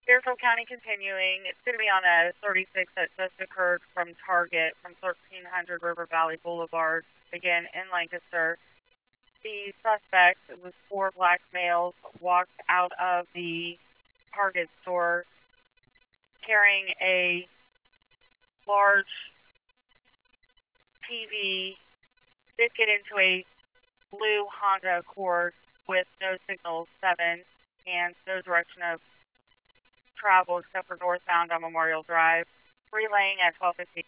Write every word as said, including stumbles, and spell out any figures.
Fairfield County continuing. It's going to be on a thirty-six that just occurred from Target from thirteen hundred River Valley Boulevard, again in Lancaster. The suspects, it was four black males, walked out of the Target store carrying a large T V, did get into a blue Honda Accord with no signal seven and no direction of travel except for northbound on Memorial Drive, relaying at twelve fifteen.